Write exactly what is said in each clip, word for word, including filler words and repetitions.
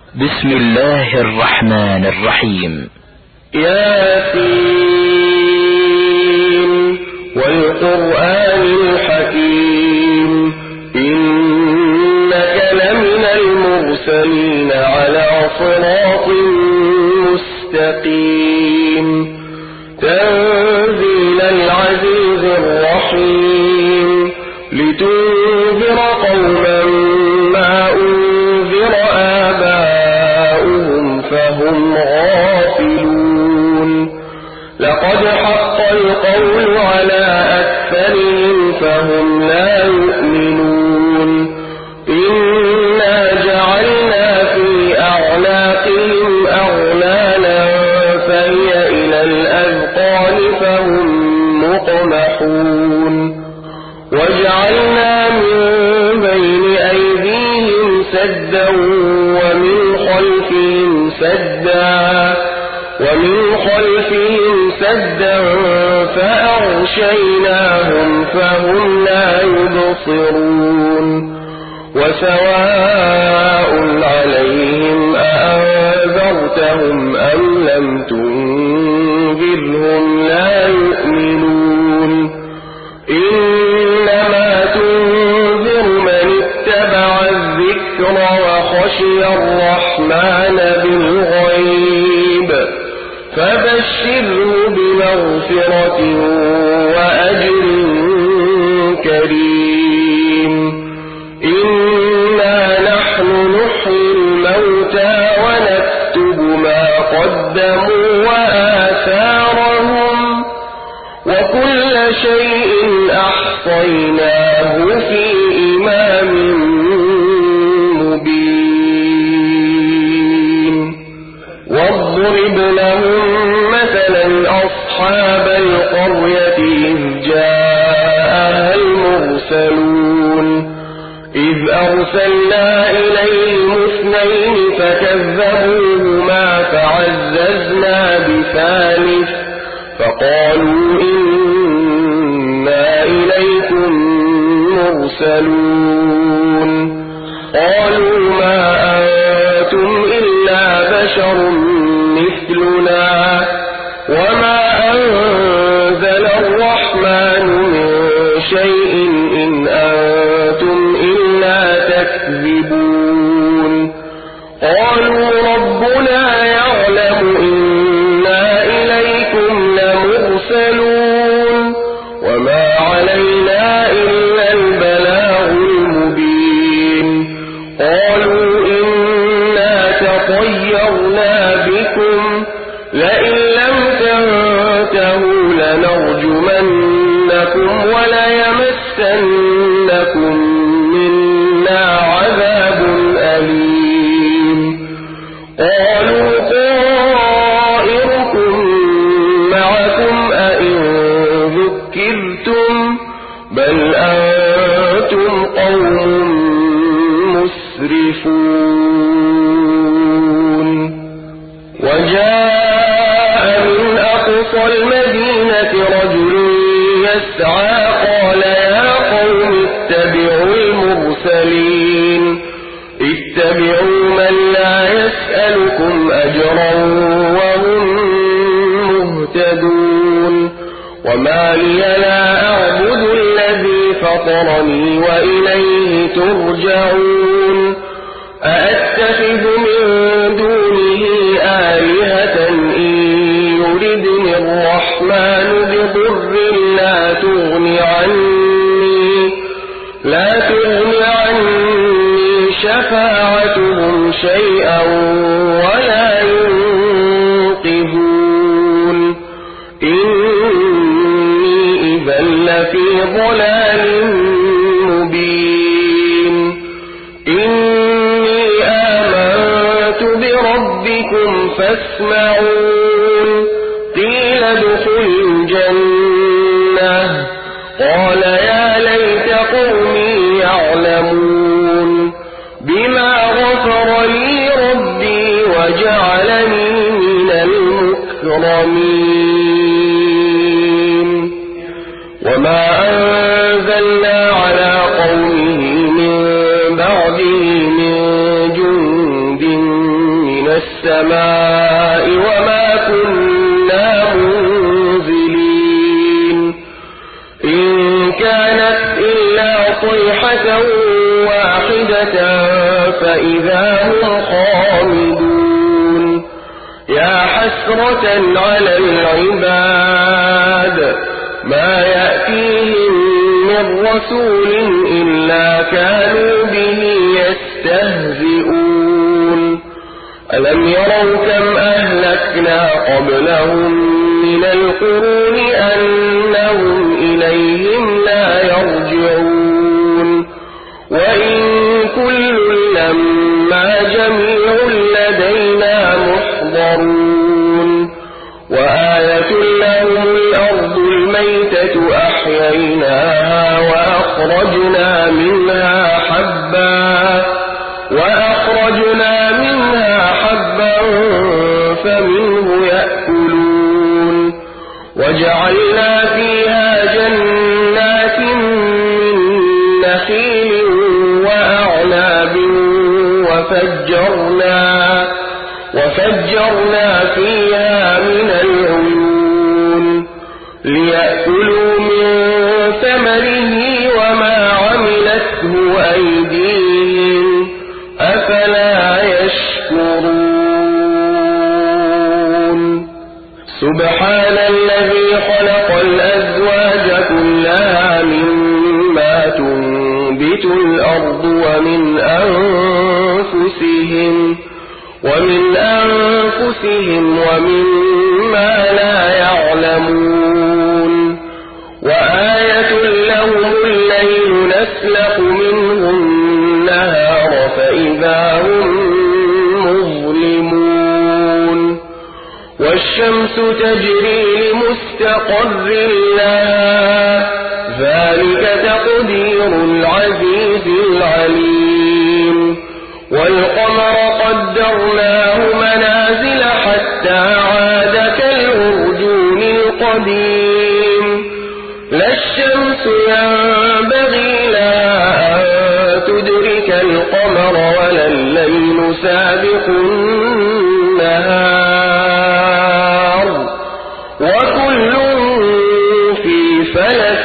بسم الله الرحمن الرحيم. ياسين والقرآن الحكيم إنك لمن المرسلين على صراط مستقيم تنزيل العزيز الرحيم لتنذر قوما ما أنذر آباؤهم فهم غافلون لقد حق القول على أكثرهم فهم لا يؤمنون إنا جعلنا في أعناقهم أغلالا فهي إلى الأذقان فهم مقمحون وجعلنا من بين أيديهم سدا ومن خلفهم سدا ومن خلفهم سدا فأغشيناهم فهم لا يبصرون وسواء عليهم أأنذرتهم أم لم تنذرهم لا يؤمنون إنما تنذر من اتبع الذكر وخشي الرحمن بالغيب فبشره بمغفرة وأجر كريم إنا نحن نحيي الموتى ونكتب ما قدموا وآثارهم وكل شيء أحصيناه في إمام مبين واضرب لهم مثلا أصحاب القرية إذ جاءها المرسلون إذ أرسلنا إليهم اثنين فكذبوهما فعززنا بثالث فقالوا إنا إليكم مرسلون قالوا ما أنتم إلا بشر مثلنا وما أنزل الرحمن من شيء إن أنتم إلا تكذبون قالوا ربنا يعلم إنا إليكم لمرسلون وما علينا إلا البلاغ المبين قالوا إنا تطيرنا بكم لئن لم تنتهوا لنرجمنكم وليمسنكم منا عذاب أليم قالوا طائركم معكم أئن ذكرتم بل أنتم قوم مسرفون وجاء من أقصى المدينة رجل يسعى قال يا قوم اتبعوا المرسلين اتبعوا من لا يسألكم أجرا وهم مهتدون وما لي لا أعبد الذي فطرني وإليه ترجعون أأتخذ من دونه آلهة إن يردني الرحمن بضر لا تغني عني لا تغني عني شفاعتهم شيئا ولا ينقذون إني إذا لفي ضلال مبين إني آمنت بربكم فاسمعون قيل ادخل الجنة قال يا ليت قومي يعلمون بما غفر لي ربي وجعلني من المكرمين وما أنزلنا على قومه من بعده من جند السماء وما كنا منزلين إن كانت إلا صيحة واحدة فإذا هم خامدون يا حسرة على العباد ما يأتيهم من رسول إلا كانوا به يستهزئون ألم يروا كم أهلكنا قبلهم من القرون أنهم إليهم لا يرجعون وإن كل لما جميع لدينا محضرون وآية لهم الأرض الميتة أحييناها وأخرجنا منها حبا وأخرجنا منها حبا فمنه يأكلون وجعلنا فيها جنات من نخيل وأعناب وفجرنا وفجرنا فيها من العيون ليأكلوا من ثمره وما عملته أيديهم أفلا يشكرون سبحان الذي خلق الأزواج كلها مما تنبت الأرض ومن أنفسهم ومن أنفسهم ومما لا يعلمون وآية لهم الليل نسلخ منه النهار فإذا هم مظلمون والشمس تجري لمستقر لها ذلك تقدير العزيز العليم والقمر قدرناه منازل حتى عاد كالعرجون القديم لا الشمس ينبغي لها أن تدرك القمر ولا الليل سابق النهار وكل في فلك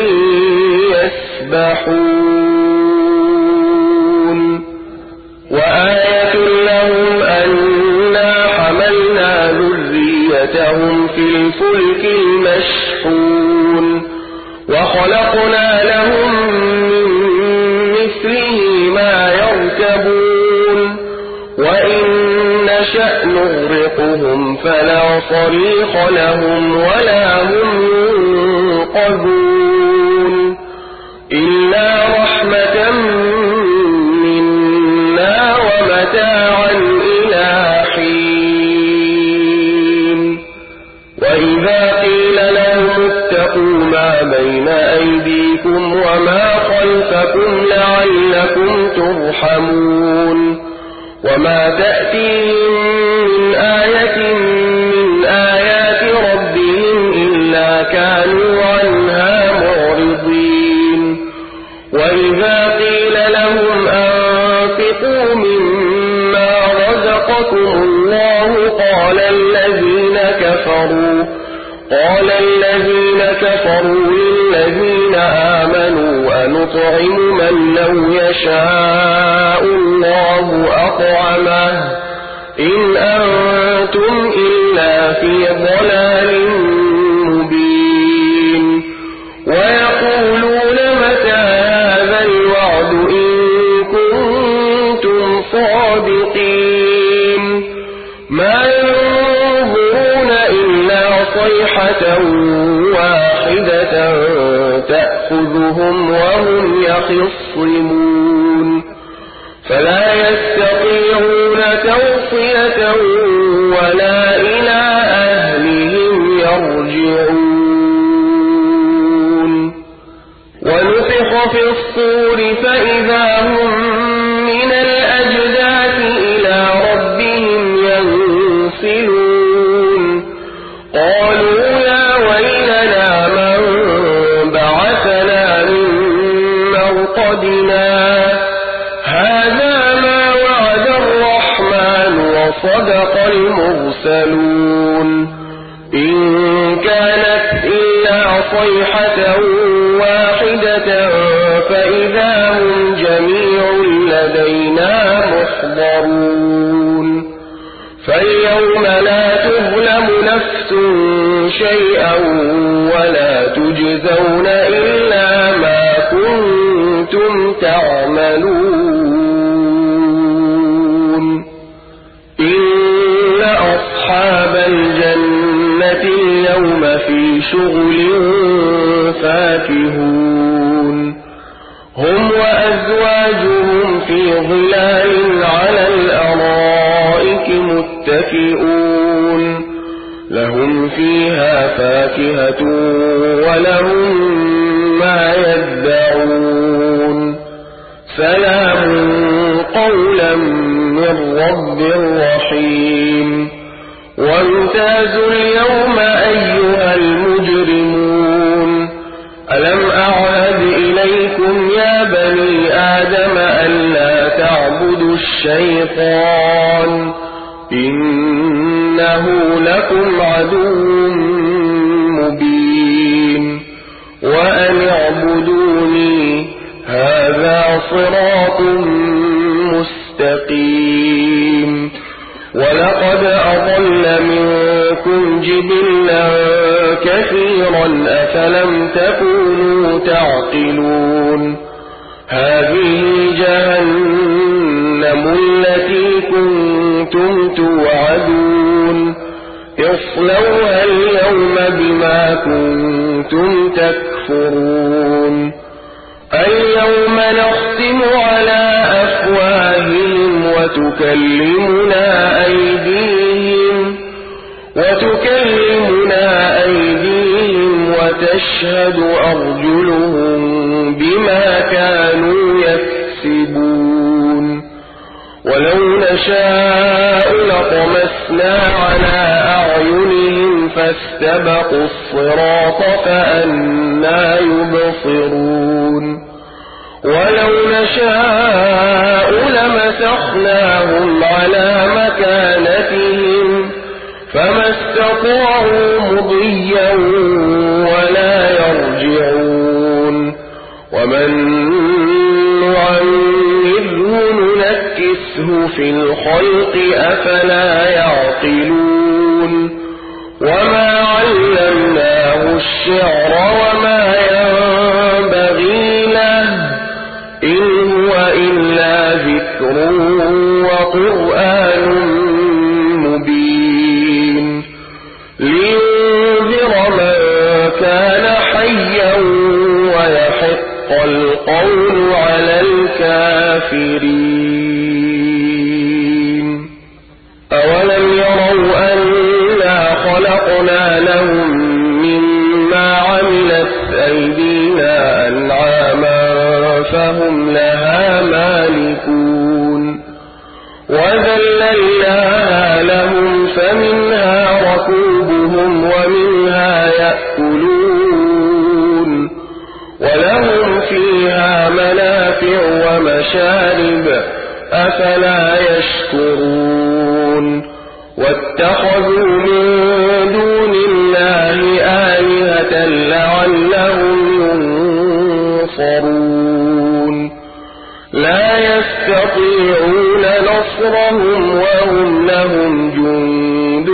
يسبحون وآية لهم أنا حملنا ذريتهم في الفلك المشحون وخلقنا لهم من مثله ما يركبون وإن نشأ نغرقهم فلا صريخ لهم ولا هم ينقذون إلا رحمة منا ومتاعا إلى حين وإذا قيل لهم اتقوا ما بين أيديكم وما خلفكم لعلكم ترحمون وما تأتيهم من آية من آيات ربهم إلا كانوا عنها معرضين وإذا قيل لهم أنفقوا مما رزقكم الله قال الذين كفروا قال الذين كفروا للذين آمنوا أنطعم من لو يشاء الله أطعمه إن أنتم إلا في ضلال مبين ويقولون متى هذا الوعد إن كنتم صادقين ما ينظرون إلا صيحة واحدة تأخذهم وهم يخصمون فلا يستطيعون توصية ولا إلى أهلهم يرجعون ونفخ في الصور فإذا هم من الأجداث إلى ربهم ينسلون قالوا يا ويلنا من بعثنا من مرقدنا هذا ما وعد الرحمن وصدق المرسلون إن كانت إلا صيحة واحدة فإذا هم جميع لدينا محضرون فاليوم لا تظلم نفس شيئا ولا تجزون إلا ما كنتم تعملون إن أصحاب الجنة اليوم في شغل فاكهون هم وأزواجهم في ظلال على الأرائك متكئون لهم فيها فاكهة ولهم ما يدعون سلام قولا من رب رحيم وامتازوا اليوم أيها المجرمون ألم أعهد إليكم يا بني آدم ألا تعبدوا الشيطان إنه لكم عدو مبين وأن اعبدوني هذا صراط مستقيم ولقد أضل منكم جبلا كثيرا أفلم تكونوا تعقلون هذه جهنم التي كنتم توعدون اصلوها اليوم بما كنتم تكفرون اليوم نختم على أفواههم وتكلمنا أيديهم وتكلمنا أيديهم وتشهد أرجلهم بما كانوا يكسبون ولو نشاء لطمسنا على أعينهم فاستبقوا الصراط فأنى يبصرون ولو نشاء لمسخناهم على مكانتهم فما استطاعوا مضيا ولا يرجعون ومن نعمره ننكسه في الخلق أفلا يعقلون وما علمناه الشعر وما ينبغي له إن هو إلا ذكر وقرآن مبين لينذر من كان حيا ويحق القول على الكافرين أولم يروا أنا خلقنا لهم مما عملت أيدينا أنعاما فهم لها مالكون وذللناها لهم فمنها ركوبهم ومنها يأكلون ولهم فيها منافع ومشارب أفلا يشكرون واتخذوا من دون الله آلهة لعلهم ينصرون لا يستطيعون نصرهم وهم لهم جند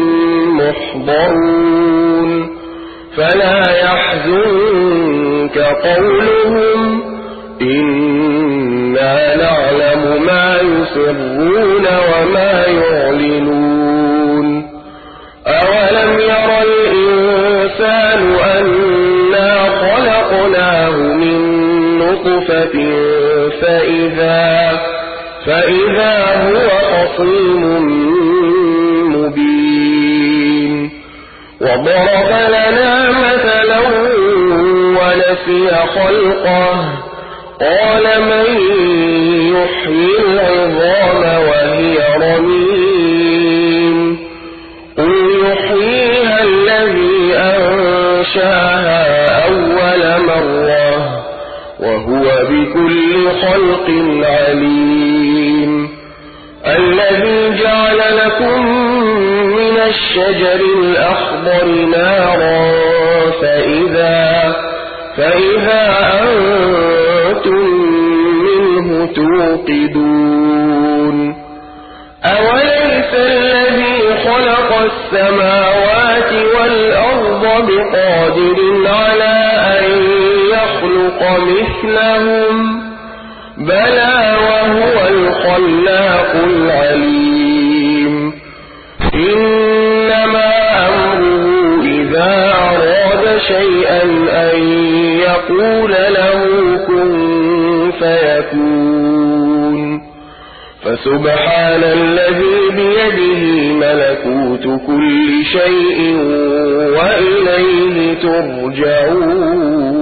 محضرون فلا يحزنك قولهم إنا نعلم ما يسرون وما يعلنون أولم ير الإنسان أنا خلقناه من نطفة فإذا, فإذا هو خصيم مبين وضرب لنا مثلا ونسي خلقه قال من يحيي العظام وهي رميم قل يحييها الذي أنشاها أول مرة وهو بكل خلق عليم الذي جعل جعل لكم من الشجر الأخضر نارا فإذا, فإذا أنتم منه توقدون أوليس الذي خلق السماوات والأرض بقادر على أن يخلق مثلهم بلى وهو الخلاق العليم إنما أمره إذا أراد شيئا أن يقول له كن فيكون فسبحان الذي بيده ملكوت كل شيء وإليه ترجعون